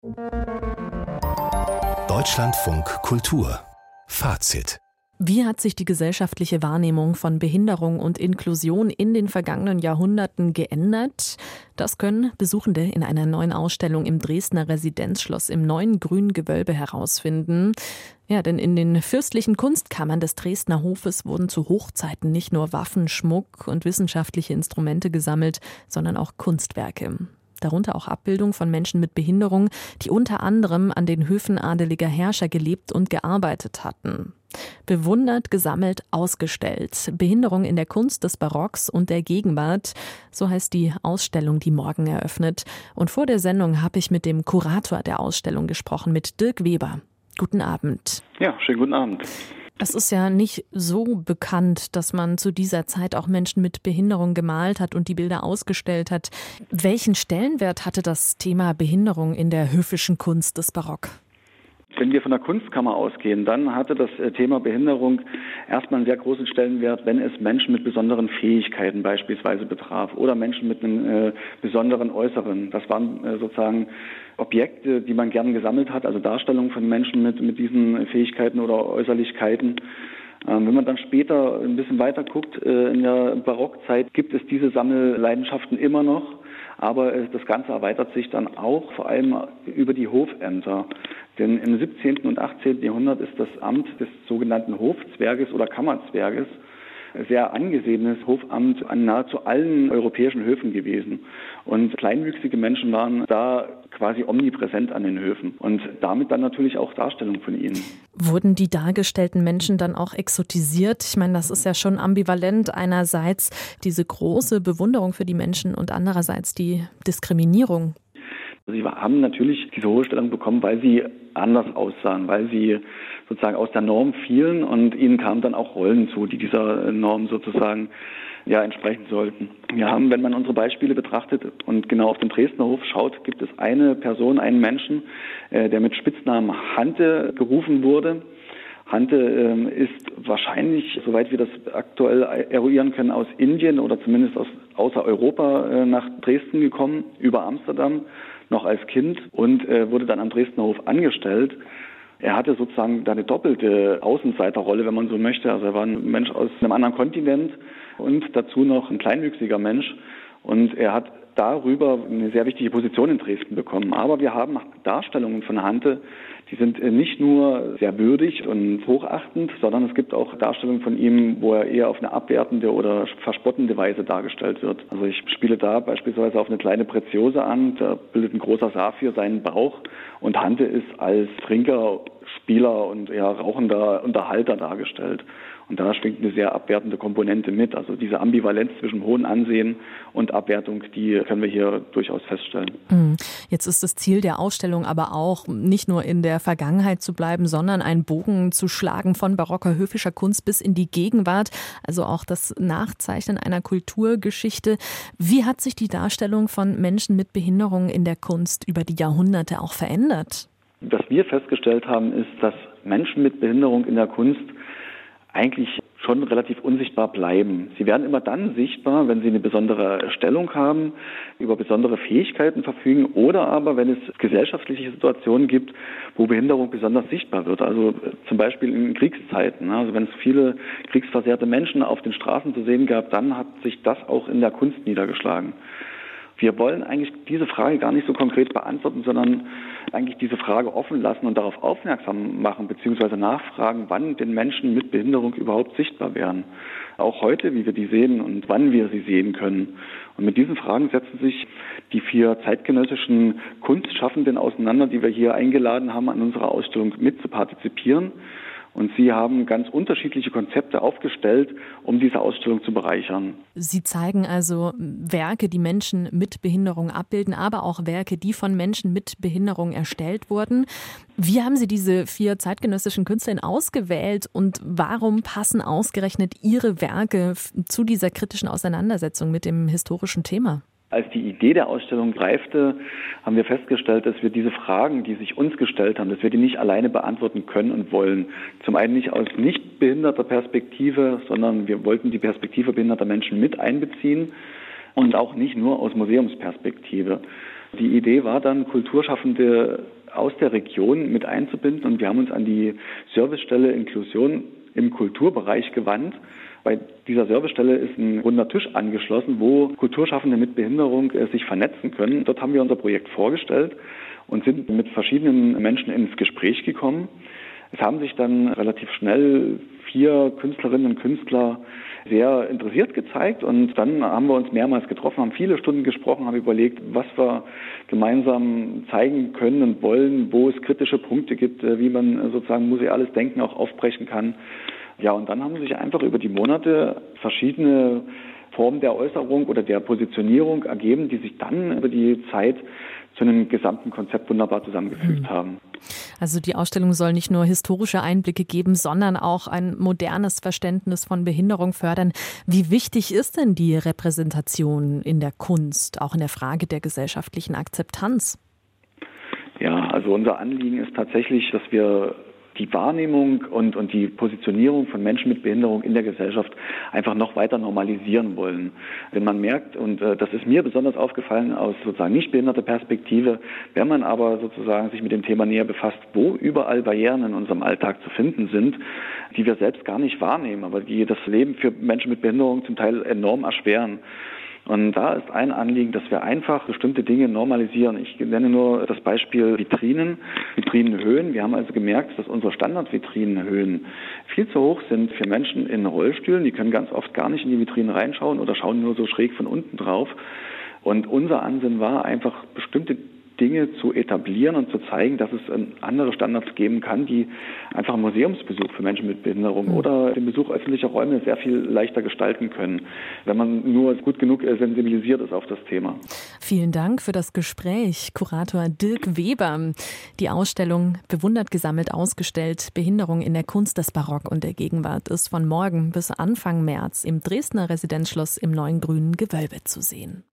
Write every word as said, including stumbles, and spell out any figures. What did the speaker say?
Deutschlandfunk Kultur Fazit. Wie hat sich die gesellschaftliche Wahrnehmung von Behinderung und Inklusion in den vergangenen Jahrhunderten geändert? Das können Besuchende in einer neuen Ausstellung im Dresdner Residenzschloss im neuen grünen Gewölbe herausfinden. Ja, denn in den fürstlichen Kunstkammern des Dresdner Hofes wurden zu Hochzeiten nicht nur Waffen, Schmuck und wissenschaftliche Instrumente gesammelt, sondern auch Kunstwerke. Darunter auch Abbildungen von Menschen mit Behinderung, die unter anderem an den Höfen adeliger Herrscher gelebt und gearbeitet hatten. Bewundert, gesammelt, ausgestellt. Behinderung in der Kunst des Barocks und der Gegenwart. So heißt die Ausstellung, die morgen eröffnet. Und vor der Sendung habe ich mit dem Kurator der Ausstellung gesprochen, mit Dirk Weber. Guten Abend. Ja, schönen guten Abend. Es ist ja nicht so bekannt, dass man zu dieser Zeit auch Menschen mit Behinderung gemalt hat und die Bilder ausgestellt hat. Welchen Stellenwert hatte das Thema Behinderung in der höfischen Kunst des Barock? Wenn wir von der Kunstkammer ausgehen, dann hatte das Thema Behinderung erstmal einen sehr großen Stellenwert, wenn es Menschen mit besonderen Fähigkeiten beispielsweise betraf oder Menschen mit einem äh, besonderen Äußeren. Das waren äh, sozusagen Objekte, die man gern gesammelt hat, also Darstellungen von Menschen mit, mit diesen Fähigkeiten oder Äußerlichkeiten. Ähm, wenn man dann später ein bisschen weiter guckt, äh, in der Barockzeit gibt es diese Sammelleidenschaften immer noch. Aber das Ganze erweitert sich dann auch vor allem über die Hofämter. Denn im siebzehnten und achtzehnten Jahrhundert ist das Amt des sogenannten Hofzwerges oder Kammerzwerges sehr angesehenes Hofamt an nahezu allen europäischen Höfen gewesen. Und kleinwüchsige Menschen waren da quasi omnipräsent an den Höfen und damit dann natürlich auch Darstellung von ihnen. Wurden die dargestellten Menschen dann auch exotisiert? Ich meine, das ist ja schon ambivalent. Einerseits diese große Bewunderung für die Menschen und andererseits die Diskriminierung. Sie haben natürlich diese hohe Stellung bekommen, weil sie anders aussahen, weil sie sozusagen aus der Norm fielen und ihnen kamen dann auch Rollen zu, die dieser Norm sozusagen ja entsprechen sollten. Wir haben, wenn man unsere Beispiele betrachtet und genau auf den Dresdner Hof schaut, gibt es eine Person, einen Menschen, äh, der mit Spitznamen Hante gerufen wurde. Hante ähm, ist wahrscheinlich, soweit wir das aktuell eruieren können, aus Indien oder zumindest aus außer Europa äh, nach Dresden gekommen, über Amsterdam, noch als Kind und äh, wurde dann am Dresdner Hof angestellt. Er hatte sozusagen da eine doppelte Außenseiterrolle, wenn man so möchte. Also er war ein Mensch aus einem anderen Kontinent und dazu noch ein kleinwüchsiger Mensch. Und er hat darüber eine sehr wichtige Position in Dresden bekommen. Aber wir haben Darstellungen von Hante, die sind nicht nur sehr würdig und hochachtend, sondern es gibt auch Darstellungen von ihm, wo er eher auf eine abwertende oder verspottende Weise dargestellt wird. Also ich spiele da beispielsweise auf eine kleine Preziose an, da bildet ein großer Saphir seinen Bauch und Hante ist als Trinker, Spieler und eher rauchender Unterhalter dargestellt. Und da schwingt eine sehr abwertende Komponente mit. Also diese Ambivalenz zwischen hohem Ansehen und Abwertung, die können wir hier durchaus feststellen. Jetzt ist das Ziel der Ausstellung aber auch, nicht nur in der Vergangenheit zu bleiben, sondern einen Bogen zu schlagen von barocker höfischer Kunst bis in die Gegenwart. Also auch das Nachzeichnen einer Kulturgeschichte. Wie hat sich die Darstellung von Menschen mit Behinderung in der Kunst über die Jahrhunderte auch verändert? Was wir festgestellt haben, ist, dass Menschen mit Behinderung in der Kunst eigentlich schon relativ unsichtbar bleiben. Sie werden immer dann sichtbar, wenn sie eine besondere Stellung haben, über besondere Fähigkeiten verfügen oder aber, wenn es gesellschaftliche Situationen gibt, wo Behinderung besonders sichtbar wird. Also zum Beispiel in Kriegszeiten. Also wenn es viele kriegsversehrte Menschen auf den Straßen zu sehen gab, dann hat sich das auch in der Kunst niedergeschlagen. Wir wollen eigentlich diese Frage gar nicht so konkret beantworten, sondern eigentlich diese Frage offen lassen und darauf aufmerksam machen bzw. nachfragen, wann den Menschen mit Behinderung überhaupt sichtbar werden. Auch heute, wie wir die sehen und wann wir sie sehen können. Und mit diesen Fragen setzen sich die vier zeitgenössischen Kunstschaffenden auseinander, die wir hier eingeladen haben, an unserer Ausstellung mit zu partizipieren. Und sie haben ganz unterschiedliche Konzepte aufgestellt, um diese Ausstellung zu bereichern. Sie zeigen also Werke, die Menschen mit Behinderung abbilden, aber auch Werke, die von Menschen mit Behinderung erstellt wurden. Wie haben Sie diese vier zeitgenössischen Künstler ausgewählt und warum passen ausgerechnet Ihre Werke zu dieser kritischen Auseinandersetzung mit dem historischen Thema? Als die Idee der Ausstellung reifte, haben wir festgestellt, dass wir diese Fragen, die sich uns gestellt haben, dass wir die nicht alleine beantworten können und wollen. Zum einen nicht aus nicht behinderter Perspektive, sondern wir wollten die Perspektive behinderter Menschen mit einbeziehen und auch nicht nur aus Museumsperspektive. Die Idee war dann, Kulturschaffende aus der Region mit einzubinden, und wir haben uns an die Servicestelle Inklusion im Kulturbereich gewandt. Bei dieser Servicestelle ist ein runder Tisch angeschlossen, wo Kulturschaffende mit Behinderung äh, sich vernetzen können. Dort haben wir unser Projekt vorgestellt und sind mit verschiedenen Menschen ins Gespräch gekommen. Es haben sich dann relativ schnell vier Künstlerinnen und Künstler sehr interessiert gezeigt, und dann haben wir uns mehrmals getroffen, haben viele Stunden gesprochen, haben überlegt, was wir gemeinsam zeigen können und wollen, wo es kritische Punkte gibt, wie man sozusagen museales Denken auch aufbrechen kann. Ja, und dann haben sich einfach über die Monate verschiedene Formen der Äußerung oder der Positionierung ergeben, die sich dann über die Zeit zu einem gesamten Konzept wunderbar zusammengefügt mhm. haben. Also die Ausstellung soll nicht nur historische Einblicke geben, sondern auch ein modernes Verständnis von Behinderung fördern. Wie wichtig ist denn die Repräsentation in der Kunst, auch in der Frage der gesellschaftlichen Akzeptanz? Ja, also unser Anliegen ist tatsächlich, dass wir die Wahrnehmung und, und die Positionierung von Menschen mit Behinderung in der Gesellschaft einfach noch weiter normalisieren wollen. Wenn man merkt, und äh, das ist mir besonders aufgefallen aus sozusagen nicht behinderter Perspektive, wenn man aber sozusagen sich mit dem Thema näher befasst, wo überall Barrieren in unserem Alltag zu finden sind, die wir selbst gar nicht wahrnehmen, aber die das Leben für Menschen mit Behinderung zum Teil enorm erschweren. Und da ist ein Anliegen, dass wir einfach bestimmte Dinge normalisieren. Ich nenne nur das Beispiel Vitrinen, Vitrinenhöhen. Wir haben also gemerkt, dass unsere Standardvitrinenhöhen viel zu hoch sind für Menschen in Rollstühlen. Die können ganz oft gar nicht in die Vitrinen reinschauen oder schauen nur so schräg von unten drauf. Und unser Ansinnen war einfach, bestimmte Dinge zu etablieren und zu zeigen, dass es andere Standards geben kann, die einfach einen Museumsbesuch für Menschen mit Behinderung mhm. oder den Besuch öffentlicher Räume sehr viel leichter gestalten können, wenn man nur gut genug sensibilisiert ist auf das Thema. Vielen Dank für das Gespräch, Kurator Dirk Weber. Die Ausstellung Bewundert gesammelt ausgestellt, Behinderung in der Kunst des Barock und der Gegenwart ist von morgen bis Anfang März im Dresdner Residenzschloss im neuen grünen Gewölbe zu sehen.